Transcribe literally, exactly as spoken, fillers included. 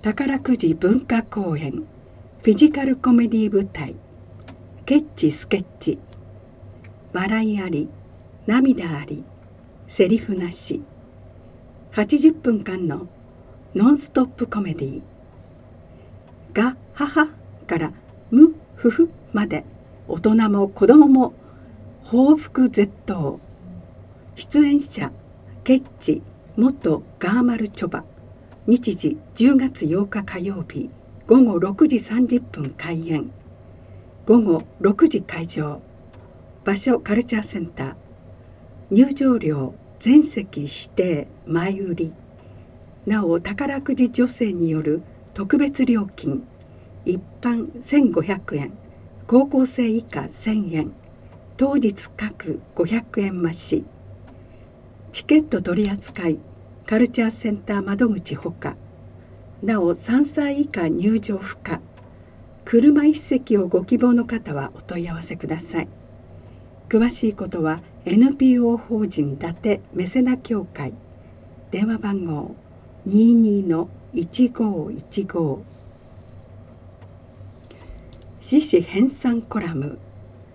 宝くじ文化公演フィジカルコメディ舞台ケッチスケッチ、笑いあり涙ありセリフなし、はちじゅっぷんかんのノンストップコメディがははからむふふまで、大人も子供も報復絶倒。出演者ケッチ元ガーマルチョバ。日時じゅうがつようか火曜日ごごろくじさんじゅっぷん開演、ごごろくじ会場。場所カルチャーセンター。入場料全席指定前売り。なお宝くじ女性による特別料金、一般せんごひゃくえん、高校生以下せんえん、当日各ごひゃくえん増し。チケット取扱いカルチャーセンター窓口ほか。なおさんさい以下入場不可。車一席をご希望の方はお問い合わせください。詳しいことは エヌピーオー 法人伊達メセナ協会、電話番号 にじゅうにのいちごいちご。獅子編纂コラム